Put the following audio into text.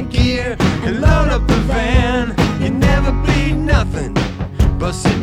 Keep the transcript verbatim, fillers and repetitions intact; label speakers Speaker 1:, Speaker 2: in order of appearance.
Speaker 1: the gear and load up the van. You never be nothing but sit